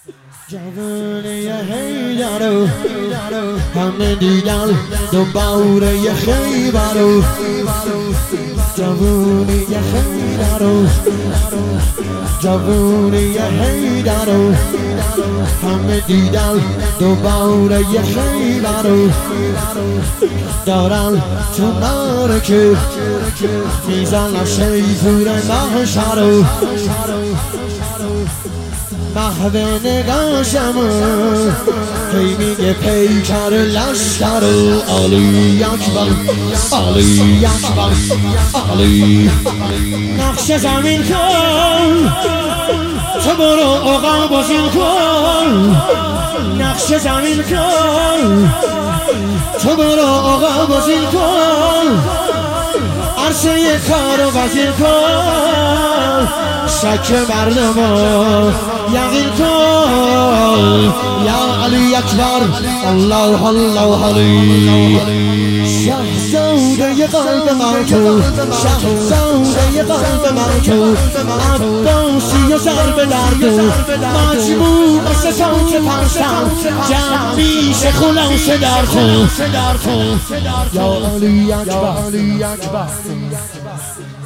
جوانی حیدرو همه دیدن دوباره خیبرو جوانی حیدرو جوانی حیدرو همه دیدن دوباره خیبرو دارن تو مرکه میزن شیپور محشرو محو نگاشم هی میگه پیکر لشکر علی اکبر علی اکبر علی نقش زمین کن تو برو عقا بازین کن نقش زمین کن تو برو عقا بازین کن عرصه کارو وزیر کن شک مردم یقین کن یا علی اکبر الله الله علی شهزاده قلب من تو شهزاده قلب من تو عباسی و ضرب دردو مجبور مثل سانچه پرشم جمع میشه خلاصه در تو یا علی اکبر